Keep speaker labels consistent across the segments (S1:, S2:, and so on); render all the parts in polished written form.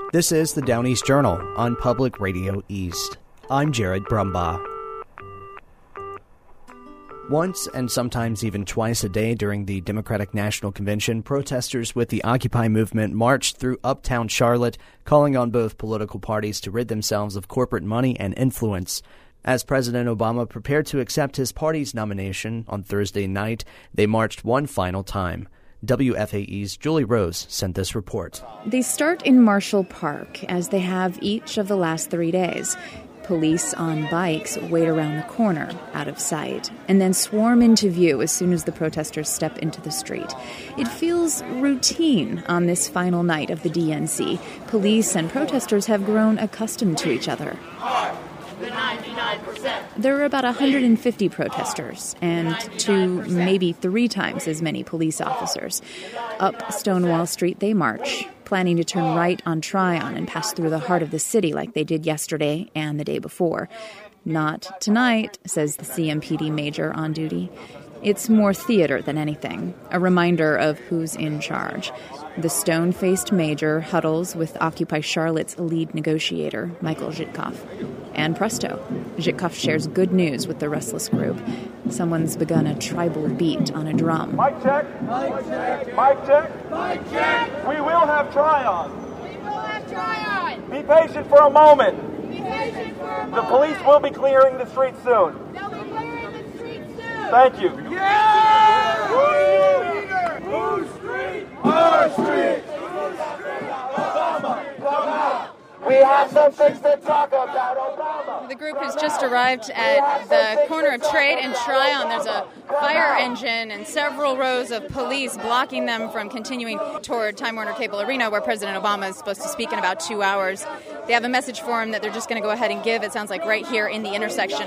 S1: This is the Down East Journal on Public Radio East. I'm Jared Brumbaugh. Once and sometimes even twice a day during the Democratic National Convention, protesters with the Occupy movement marched through uptown Charlotte, calling on both political parties to rid themselves of corporate money and influence. As President Obama prepared to accept his party's nomination on Thursday night, they marched one final time. WFAE's Julie Rose sent this report.
S2: They start in Marshall Park, as they have each of the last 3 days. Police on bikes wait around the corner, out of sight, and then swarm into view as soon as the protesters step into the street. It feels routine on this final night of the DNC. Police and protesters have grown accustomed to each other. The 99%. There are about 150 protesters and 2, maybe 3 times as many police officers. Up Stonewall Street they march, planning to turn right on Tryon and pass through the heart of the city like they did yesterday and the day before. Not tonight, says the CMPD major on duty. It's more theater than anything, a reminder of who's in charge. The stone-faced major huddles with Occupy Charlotte's lead negotiator, Michael Zhitkov. And presto, Zhitkov shares good news with the restless group. Someone's begun a tribal beat on a drum.
S3: Mic check. Mic check. Mic check. Mic check. We will have Tryon.
S4: We will have Tryon.
S3: Be patient for a moment.
S4: Be patient for a moment.
S3: The police will be clearing the street soon.
S4: They'll be clearing the street soon.
S3: Thank you.
S4: Yeah!
S3: Whose street? Our street. Obama, come out. We have some things to talk about, Obama.
S2: The group has just arrived at the corner of Trade and Tryon. There's a fire engine and several rows of police blocking them from continuing toward Time Warner Cable Arena, where President Obama is supposed to speak in about 2 hours. They have a message for him that they're just going to go ahead and give. It sounds like right here in the intersection.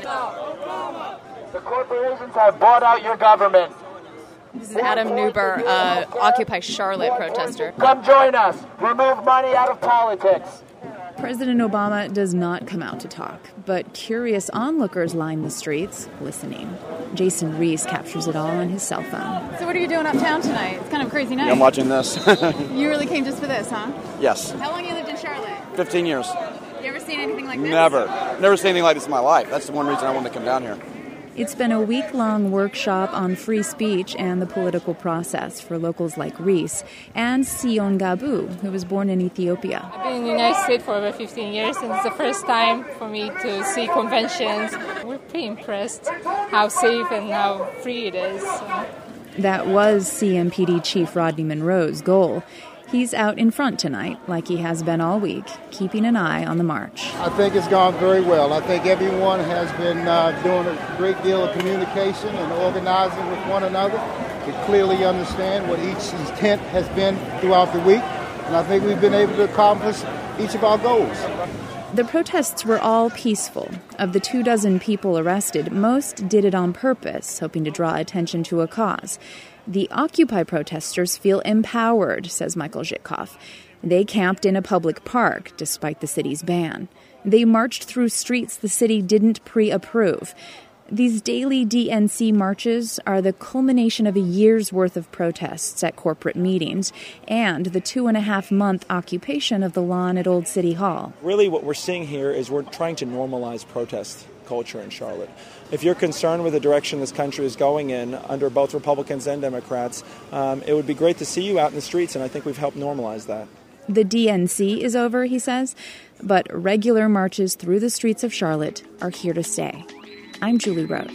S3: The corporations have bought out your government.
S2: This is Adam Neuber, Occupy Charlotte protester.
S3: Come join us. Remove money out of politics.
S2: President Obama does not come out to talk, but curious onlookers line the streets, listening. Jason Reese captures it all on his cell phone. So what are you doing uptown tonight? It's kind of a crazy night.
S5: I'm watching this.
S2: You really came just for this, huh?
S5: Yes.
S2: How long have you lived in Charlotte?
S5: 15 years.
S2: You ever seen anything like this?
S5: Never seen anything like this in my life. That's the one reason I wanted to come down here.
S2: It's been a week-long workshop on free speech and the political process for locals like Reese and Sion Gabu, who was born in Ethiopia.
S6: I've been in the United States for over 15 years, and it's the first time for me to see conventions. We're pretty impressed how safe and how free it is.
S2: That was CMPD Chief Rodney Monroe's goal. He's out in front tonight, like he has been all week, keeping an eye on the march.
S7: I think it's gone very well. I think everyone has been doing a great deal of communication and organizing with one another to clearly understand what each intent has been throughout the week. And I think we've been able to accomplish each of our goals.
S2: The protests were all peaceful. Of the 24 people arrested, most did it on purpose, hoping to draw attention to a cause. The Occupy protesters feel empowered, says Michael Zhitkov. They camped in a public park, despite the city's ban. They marched through streets the city didn't pre-approve. These daily DNC marches are the culmination of a year's worth of protests at corporate meetings and the 2.5-month occupation of the lawn at Old City Hall.
S8: Really what we're seeing here is we're trying to normalize protest culture in Charlotte. If you're concerned with the direction this country is going in under both Republicans and Democrats, it would be great to see you out in the streets, and I think we've helped normalize that.
S2: The DNC is over, he says, but regular marches through the streets of Charlotte are here to stay. I'm Julie Rose.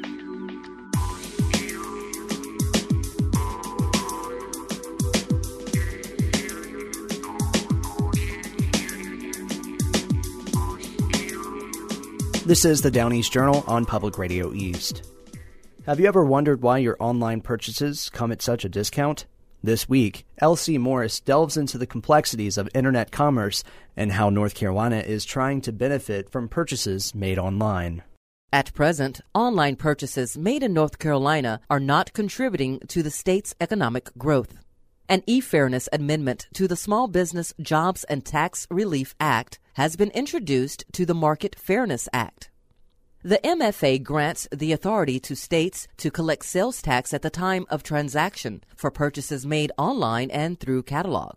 S1: This is the Down East Journal on Public Radio East. Have you ever wondered why your online purchases come at such a discount? This week, L.C. Morris delves into the complexities of internet commerce and how North Carolina is trying to benefit from purchases made online.
S9: At present, online purchases made in North Carolina are not contributing to the state's economic growth. An e-fairness amendment to the Small Business Jobs and Tax Relief Act has been introduced to the Market Fairness Act. The MFA grants the authority to states to collect sales tax at the time of transaction for purchases made online and through catalogs.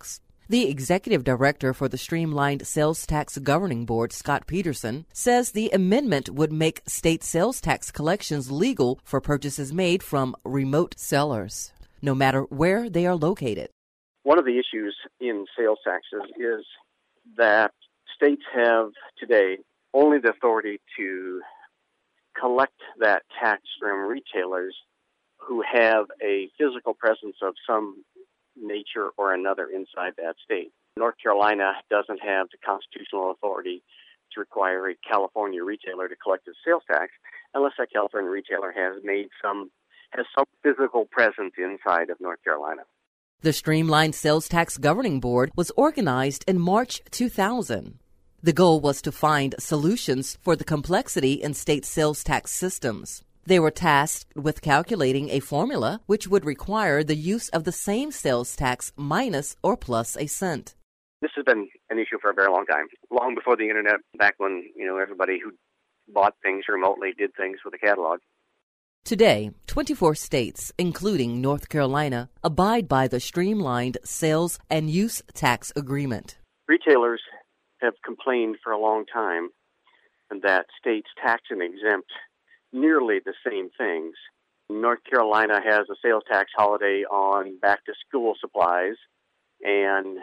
S9: The executive director for the Streamlined Sales Tax Governing Board, Scott Peterson, says the amendment would make state sales tax collections legal for purchases made from remote sellers, no matter where they are located.
S10: One of the issues in sales taxes is that states have today only the authority to collect that tax from retailers who have a physical presence of some nature or another inside that state. North Carolina doesn't have the constitutional authority to require a California retailer to collect its sales tax unless that California retailer has some physical presence inside of North Carolina.
S9: The Streamlined Sales Tax Governing Board was organized in March 2000. The goal was to find solutions for the complexity in state sales tax systems. They were tasked with calculating a formula which would require the use of the same sales tax minus or plus a cent.
S10: This has been an issue for a very long time, long before the internet, back when everybody who bought things remotely did things with a catalog.
S9: Today, 24 states, including North Carolina, abide by the Streamlined Sales and Use Tax Agreement.
S10: Retailers have complained for a long time that states tax and exempt nearly the same things. North Carolina has a sales tax holiday on back-to-school supplies, and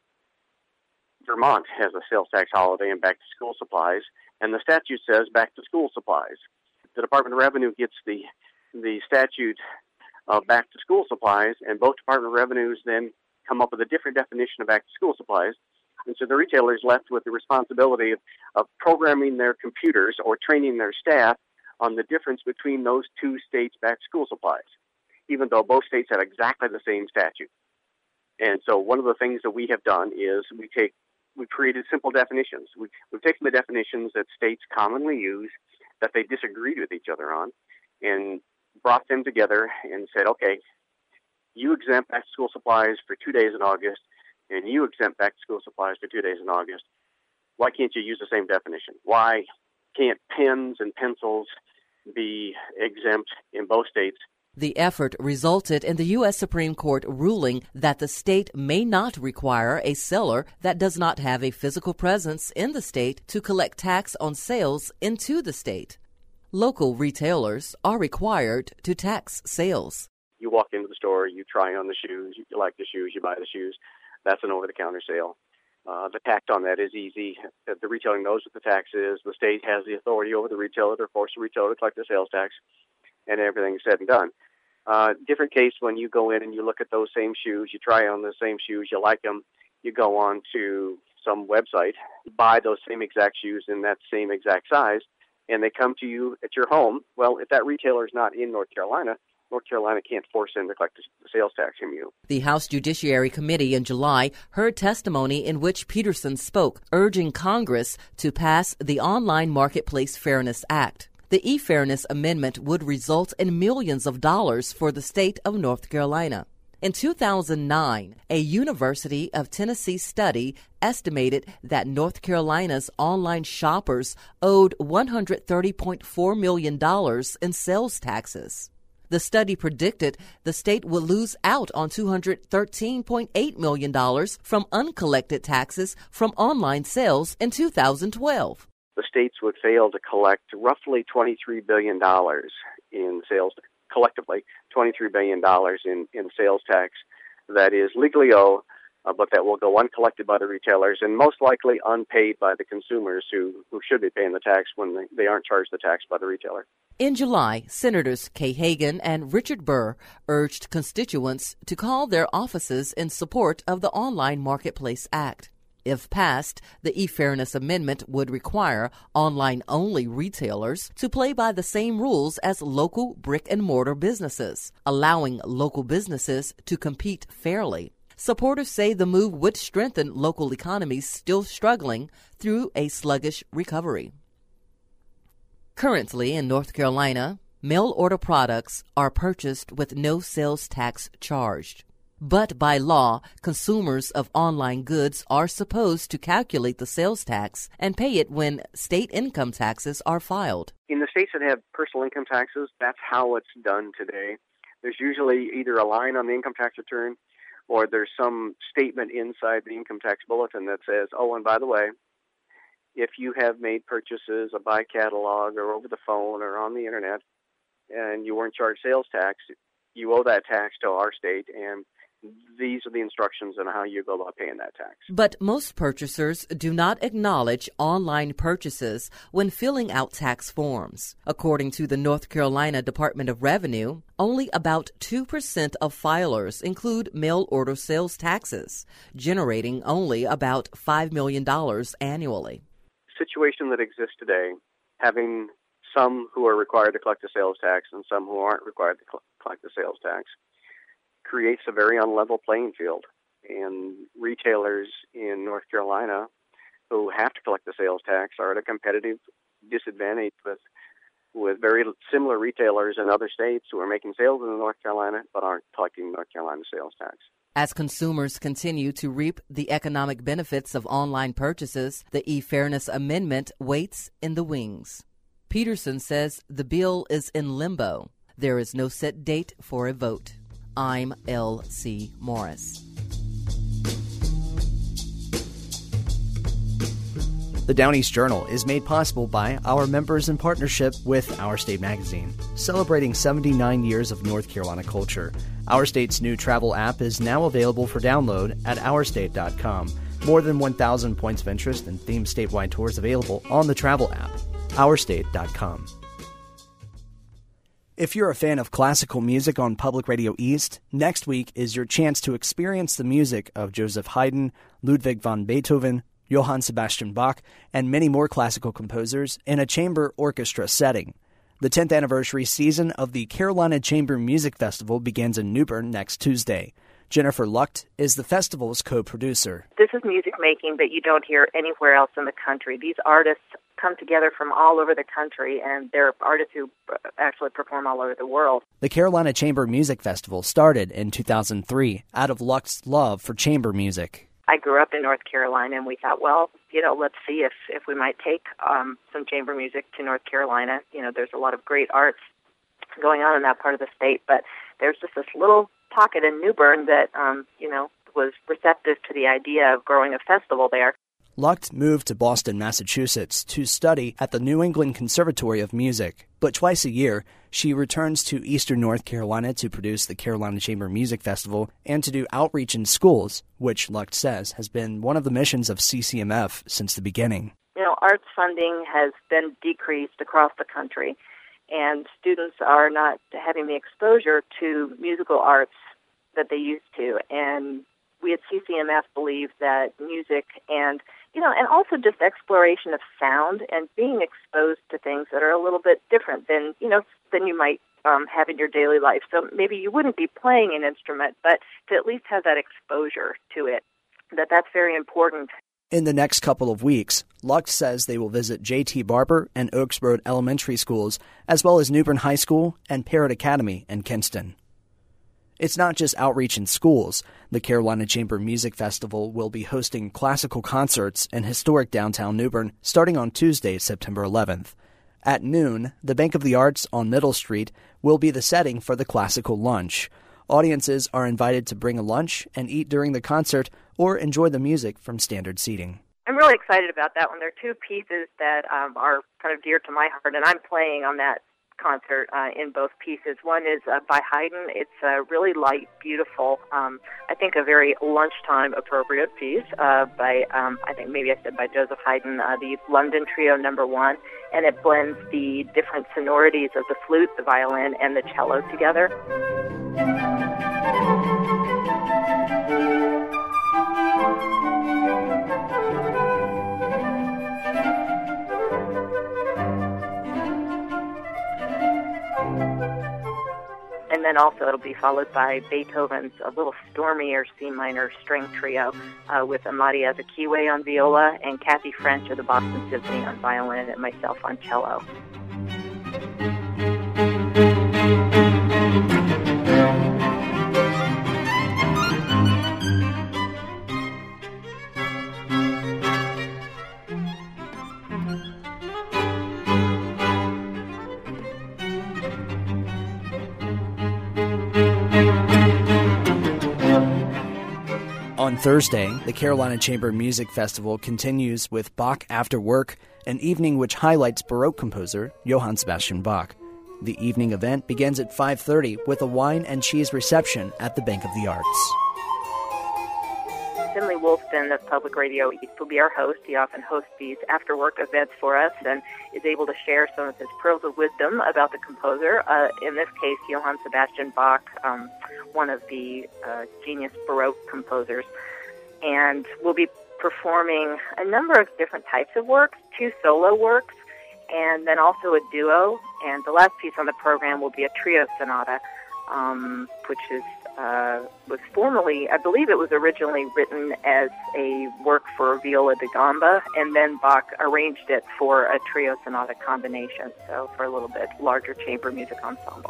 S10: Vermont has a sales tax holiday on back-to-school supplies, and the statute says back-to-school supplies. The Department of Revenue gets the statute of back-to-school supplies, and both Department of Revenues then come up with a different definition of back-to-school supplies. And so the retailer is left with the responsibility of programming their computers or training their staff on the difference between those two states' back-to-school supplies, even though both states have exactly the same statute. And so one of the things that we have done is we've created simple definitions. We've taken the definitions that states commonly use that they disagreed with each other on and brought them together and said, okay, you exempt back-to-school supplies for 2 days in August, and you exempt back-to-school supplies for 2 days in August. Why can't you use the same definition? Why can't pens and pencils be exempt in both states?
S9: The effort resulted in the U.S. Supreme Court ruling that the state may not require a seller that does not have a physical presence in the state to collect tax on sales into the state. Local retailers are required to tax sales.
S10: You walk into the store, you try on the shoes, you like the shoes, you buy the shoes. That's an over-the-counter sale. The tax on that is easy. The retailer knows what the tax is. The state has the authority over the retailer to force the retailer to collect the sales tax, and everything's said and done. Different case when you go in and you look at those same shoes, you try on the same shoes, you like them, you go on to some website, buy those same exact shoes in that same exact size, and they come to you at your home. Well, if that retailer is not in North Carolina can't force them to collect the sales tax from you.
S9: The House Judiciary Committee in July heard testimony in which Peterson spoke, urging Congress to pass the Online Marketplace Fairness Act. The e-Fairness Amendment would result in millions of dollars for the state of North Carolina. In 2009, a University of Tennessee study estimated that North Carolina's online shoppers owed $130.4 million in sales taxes. The study predicted the state would lose out on $213.8 million from uncollected taxes from online sales in 2012.
S10: The states would fail to collect roughly $23 billion in sales, collectively, $23 billion in sales tax that is legally owed, but that will go uncollected by the retailers and most likely unpaid by the consumers who should be paying the tax when they aren't charged the tax by the retailer.
S9: In July, Senators Kay Hagan and Richard Burr urged constituents to call their offices in support of the Online Marketplace Act. If passed, the e-Fairness Amendment would require online-only retailers to play by the same rules as local brick-and-mortar businesses, allowing local businesses to compete fairly. Supporters say the move would strengthen local economies still struggling through a sluggish recovery. Currently in North Carolina, mail-order products are purchased with no sales tax charged. But by law, consumers of online goods are supposed to calculate the sales tax and pay it when state income taxes are filed.
S10: In the states that have personal income taxes, that's how it's done today. There's usually either a line on the income tax return or there's some statement inside the income tax bulletin that says, oh, and by the way, if you have made purchases by catalog or over the phone or on the internet and you weren't charged sales tax, you owe that tax to our state, and these are the instructions on how you go about paying that tax.
S9: But most purchasers do not acknowledge online purchases when filling out tax forms. According to the North Carolina Department of Revenue, only about 2% of filers include mail-order sales taxes, generating only about $5 million annually.
S10: The situation that exists today, having some who are required to collect the sales tax and some who aren't required to collect the sales tax, creates a very unlevel playing field. And retailers in North Carolina who have to collect the sales tax are at a competitive disadvantage with very similar retailers in other states who are making sales in North Carolina but aren't collecting North Carolina sales tax.
S9: As consumers continue to reap the economic benefits of online purchases, the e-Fairness Amendment waits in the wings. Peterson says the bill is in limbo. There is no set date for a vote. I'm L.C. Morris.
S1: The Down East Journal is made possible by our members in partnership with Our State Magazine, celebrating 79 years of North Carolina culture. Our State's new travel app is now available for download at ourstate.com. More than 1,000 points of interest and themed statewide tours available on the travel app, ourstate.com. If you're a fan of classical music on Public Radio East, next week is your chance to experience the music of Joseph Haydn, Ludwig van Beethoven, Johann Sebastian Bach, and many more classical composers in a chamber orchestra setting. The 10th anniversary season of the Carolina Chamber Music Festival begins in New Bern next Tuesday. Jennifer Lucht is the festival's co-producer.
S11: This is music making that you don't hear anywhere else in the country. These artists come together from all over the country, and they're artists who actually perform all over the world.
S1: The Carolina Chamber Music Festival started in 2003 out of Lucht's love for chamber music.
S11: I grew up in North Carolina, and we thought, well, let's see if we might take some chamber music to North Carolina. There's a lot of great arts going on in that part of the state, but there's just this little pocket in New Bern that, was receptive to the idea of growing a festival there.
S1: Lucht moved to Boston, Massachusetts to study at the New England Conservatory of Music, but twice a year she returns to eastern North Carolina to produce the Carolina Chamber Music Festival and to do outreach in schools, which Lucht says has been one of the missions of CCMF since the beginning.
S11: Arts funding has been decreased across the country, and students are not having the exposure to musical arts that they used to, and we at CCMF believe that music and also just exploration of sound and being exposed to things that are a little bit different than you might have in your daily life. So maybe you wouldn't be playing an instrument, but to at least have that exposure to it, that's very important.
S1: In the next couple of weeks, Lucht says they will visit J.T. Barber and Oaks Road Elementary Schools, as well as New Bern High School and Parrott Academy in Kinston. It's not just outreach in schools. The Carolina Chamber Music Festival will be hosting classical concerts in historic downtown New Bern starting on Tuesday, September 11th. At noon, the Bank of the Arts on Middle Street will be the setting for the classical lunch. Audiences are invited to bring a lunch and eat during the concert or enjoy the music from standard seating.
S11: I'm really excited about that one. There are two pieces that are kind of dear to my heart, and I'm playing on that concert in both pieces. One is by Haydn. It's a really light, beautiful, I think a very lunchtime appropriate piece by, I think maybe I said by Joseph Haydn, the London Trio No. 1, and it blends the different sonorities of the flute, the violin, and the cello together. And then also it'll be followed by Beethoven's a little stormier C minor string trio with Amadi Azikiwe on viola and Kathy French of the Boston Symphony on violin and myself on cello.
S1: On Thursday, the Carolina Chamber Music Festival continues with Bach After Work, an evening which highlights Baroque composer Johann Sebastian Bach. The evening event begins at 5:30 with a wine and cheese reception at the Bank of the Arts.
S11: Finley Wolfson of Public Radio East will be our host. He often hosts these after-work events for us and is able to share some of his pearls of wisdom about the composer. In this case, Johann Sebastian Bach, one of the genius Baroque composers. And we'll be performing a number of different types of works, 2 solo works, and then also a duo. And the last piece on the program will be a trio sonata, which was formerly, I believe it was originally written as a work for viola da gamba, and then Bach arranged it for a trio sonata combination, so for a little bit larger chamber music ensemble.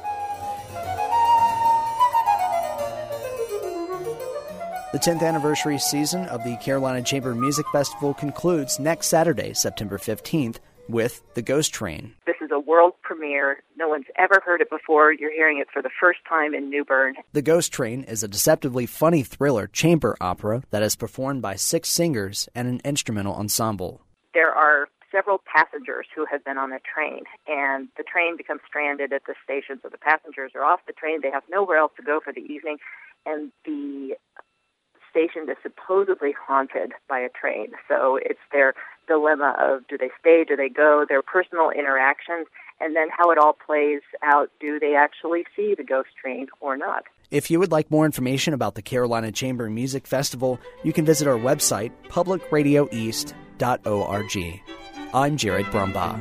S1: The 10th anniversary season of the Carolina Chamber Music Festival concludes next Saturday, September 15th, with The Ghost Train.
S11: This is a world premiere. No one's ever heard it before. You're hearing it for the first time in New Bern.
S1: The Ghost Train is a deceptively funny thriller chamber opera that is performed by 6 singers and an instrumental ensemble.
S11: There are several passengers who have been on a train, and the train becomes stranded at the station, so the passengers are off the train. They have nowhere else to go for the evening, and the station is supposedly haunted by a train. So it's their dilemma of do they stay, do they go, their personal interactions, and then how it all plays out. Do they actually see the ghost train or not?
S1: If you would like more information about the Carolina Chamber Music Festival, you can visit our website, publicradioeast.org. I'm Jared Brumbaugh.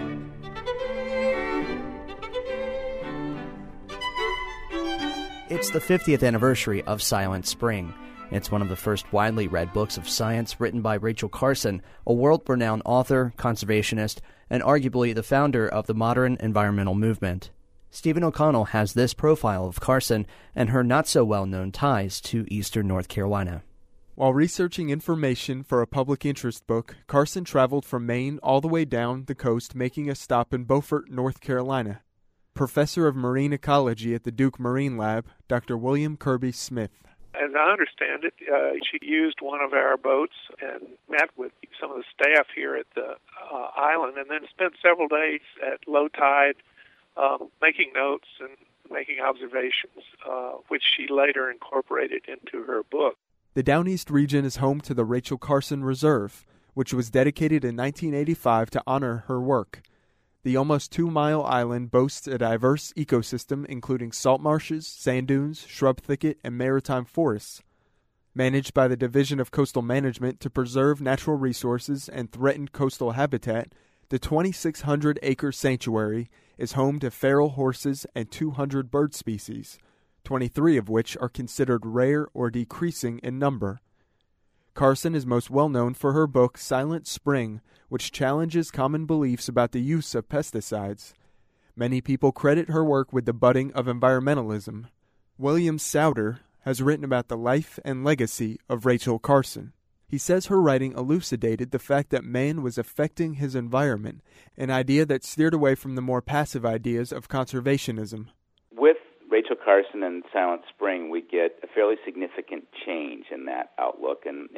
S1: It's the 50th anniversary of Silent Spring. It's one of the first widely read books of science written by Rachel Carson, a world-renowned author, conservationist, and arguably the founder of the modern environmental movement. Stephen O'Connell has this profile of Carson and her not-so-well-known ties to eastern North Carolina.
S12: While researching information for a public interest book, Carson traveled from Maine all the way down the coast, making a stop in Beaufort, North Carolina. Professor of Marine Ecology at the Duke Marine Lab, Dr. William Kirby Smith.
S13: As I understand it, she used one of our boats and met with some of the staff here at the island, and then spent several days at low tide making notes and making observations, which she later incorporated into her book.
S12: The Downeast region is home to the Rachel Carson Reserve, which was dedicated in 1985 to honor her work. The almost 2-mile island boasts a diverse ecosystem including salt marshes, sand dunes, shrub thicket, and maritime forests. Managed by the Division of Coastal Management to preserve natural resources and threatened coastal habitat, the 2,600-acre sanctuary is home to feral horses and 200 bird species, 23 of which are considered rare or decreasing in number. Carson is most well known for her book Silent Spring, which challenges common beliefs about the use of pesticides. Many people credit her work with the budding of environmentalism. William Souter has written about the life and legacy of Rachel Carson. He says her writing elucidated the fact that man was affecting his environment, an idea that steered away from the more passive ideas of conservationism.
S14: With Rachel Carson and Silent Spring, we get a fairly significant change in that outlook, and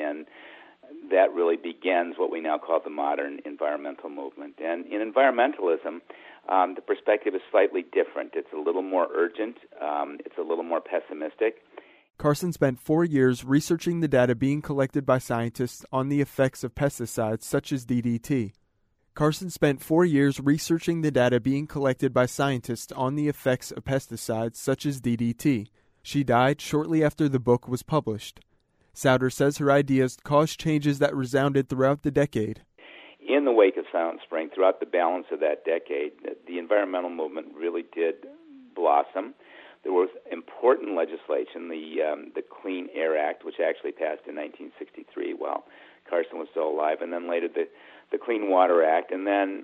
S14: that really begins what we now call the modern environmental movement. And in environmentalism, the perspective is slightly different. It's a little more urgent. It's a little more pessimistic.
S12: Carson spent 4 years researching the data being collected by scientists on the effects of pesticides such as DDT. Carson spent 4 years researching the data being collected by scientists on the effects of pesticides such as DDT. She died shortly after the book was published. Souter says her ideas caused changes that resounded throughout the decade.
S14: In the wake of Silent Spring, throughout the balance of that decade, the environmental movement really did blossom. There was important legislation, the Clean Air Act, which actually passed in 1963 while Carson was still alive, and then later the Clean Water Act. And then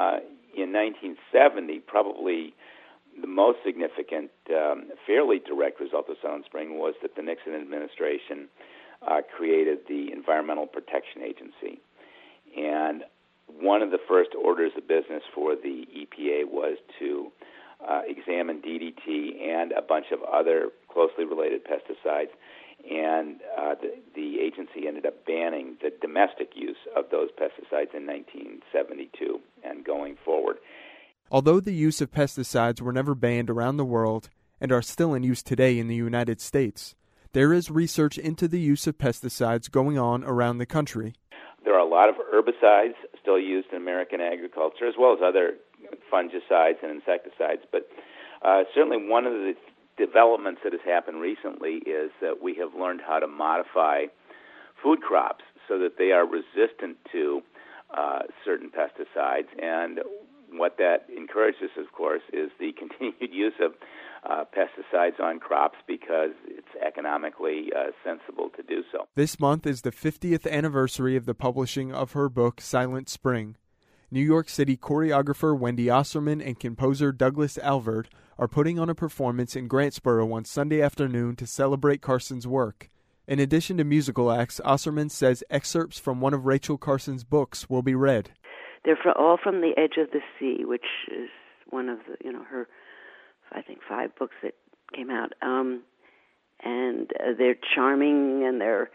S14: in 1970, probably the most significant, fairly direct result of Silent Spring was that the Nixon administration created the Environmental Protection Agency. And one of the first orders of business for the EPA was to examine DDT and a bunch of other closely related pesticides and the agency ended up banning the domestic use of those pesticides in 1972 and going forward.
S12: Although the use of pesticides were never banned around the world and are still in use today in the United States, there is research into the use of pesticides going on around the country.
S14: There are a lot of herbicides still used in American agriculture, as well as other fungicides and insecticides. But certainly one of the developments that has happened recently is that we have learned how to modify food crops so that they are resistant to certain pesticides. And what that encourages, of course, is the continued use of pesticides on crops because it's economically sensible to do so.
S12: This month is the 50th anniversary of the publishing of her book, Silent Spring. New York City choreographer Wendy Osserman and composer Douglas Alvord are putting on a performance in Grantsboro on Sunday afternoon to celebrate Carson's work. In addition to musical acts, Osserman says excerpts from one of Rachel Carson's books will be read.
S15: They're all from The Edge of the Sea, which is one of the, her, I think, 5 books that came out. And they're charming and they're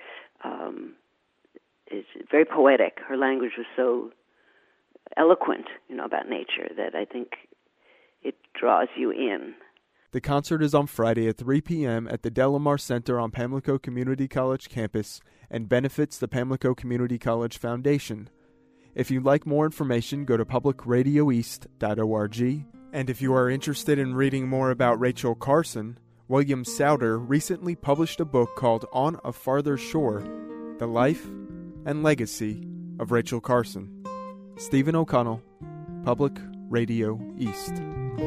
S15: it's very poetic. Her language was so eloquent, about nature that I think it draws you in.
S12: The concert is on Friday at 3 p.m. at the Delamar Center on Pamlico Community College campus and benefits the Pamlico Community College Foundation. If you'd like more information, go to publicradioeast.org. And if you are interested in reading more about Rachel Carson, William Souter recently published a book called On a Farther Shore, The Life and Legacy of Rachel Carson. Stephen O'Connell, Public Radio East.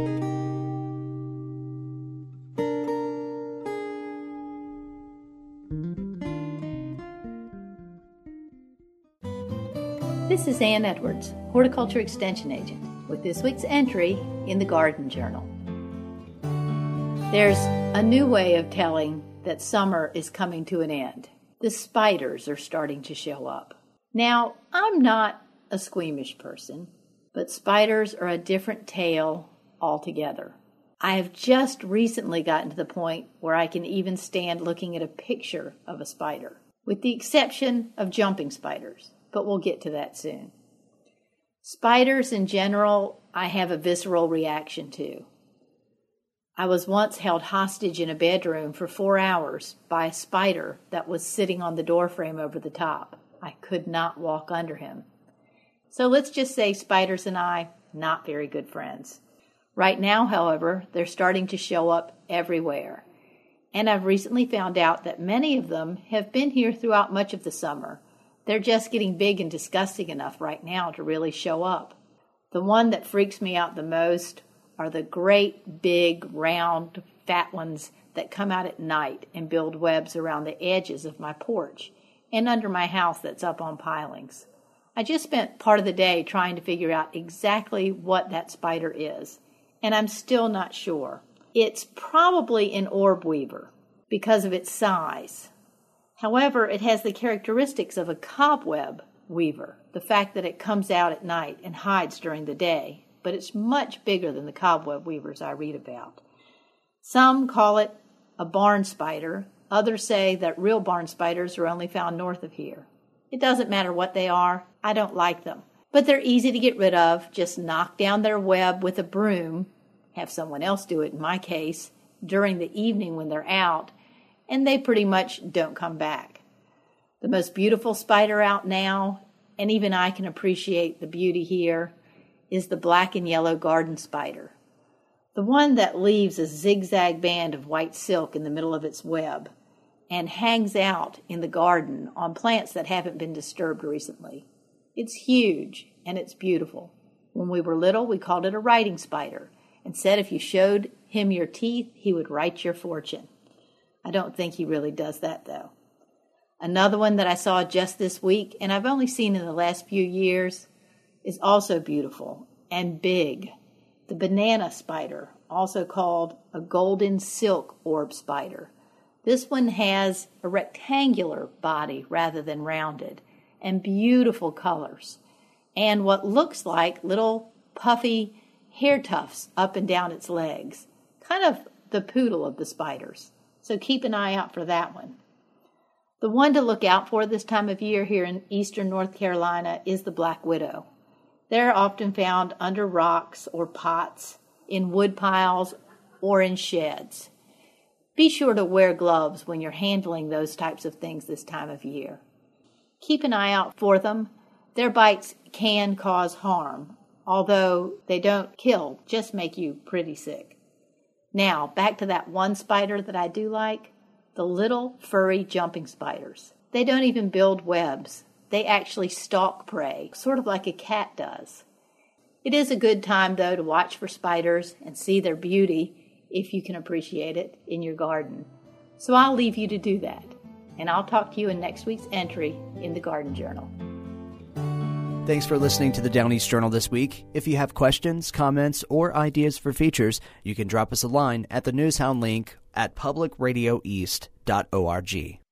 S16: This is Ann Edwards, Horticulture Extension Agent, with this week's entry in the Garden Journal. There's a new way of telling that summer is coming to an end. The spiders are starting to show up. Now, I'm not a squeamish person, but spiders are a different tale altogether. I have just recently gotten to the point where I can even stand looking at a picture of a spider, with the exception of jumping spiders. But we'll get to that soon. Spiders in general, I have a visceral reaction to. I was once held hostage in a bedroom for 4 hours by a spider that was sitting on the doorframe over the top. I could not walk under him. So let's just say spiders and I, not very good friends. Right now, however, they're starting to show up everywhere. And I've recently found out that many of them have been here throughout much of the summer. They're just getting big and disgusting enough right now to really show up. The one that freaks me out the most are the great, big, round, fat ones that come out at night and build webs around the edges of my porch and under my house that's up on pilings. I just spent part of the day trying to figure out exactly what that spider is, and I'm still not sure. It's probably an orb weaver because of its size. However, it has the characteristics of a cobweb weaver, the fact that it comes out at night and hides during the day, but it's much bigger than the cobweb weavers I read about. Some call it a barn spider. Others say that real barn spiders are only found north of here. It doesn't matter what they are. I don't like them. But they're easy to get rid of. Just knock down their web with a broom, have someone else do it in my case, during the evening when they're out, and they pretty much don't come back. The most beautiful spider out now, and even I can appreciate the beauty here, is the black and yellow garden spider. The one that leaves a zigzag band of white silk in the middle of its web and hangs out in the garden on plants that haven't been disturbed recently. It's huge and it's beautiful. When we were little, we called it a writing spider and said if you showed him your teeth, he would write your fortune. I don't think he really does that, though. Another one that I saw just this week, and I've only seen in the last few years, is also beautiful and big. The banana spider, also called a golden silk orb spider. This one has a rectangular body rather than rounded, and beautiful colors, and what looks like little puffy hair tufts up and down its legs. Kind of the poodle of the spiders. So keep an eye out for that one. The one to look out for this time of year here in eastern North Carolina is the black widow. They're often found under rocks or pots, in wood piles, or in sheds. Be sure to wear gloves when you're handling those types of things this time of year. Keep an eye out for them. Their bites can cause harm, although they don't kill, just make you pretty sick. Now, back to that one spider that I do like, the little furry jumping spiders. They don't even build webs. They actually stalk prey, sort of like a cat does. It is a good time, though, to watch for spiders and see their beauty, if you can appreciate it, in your garden. So I'll leave you to do that, and I'll talk to you in next week's entry in the Garden Journal.
S1: Thanks for listening to the Down East Journal this week. If you have questions, comments, or ideas for features, you can drop us a line at the Newshound link at publicradioeast.org.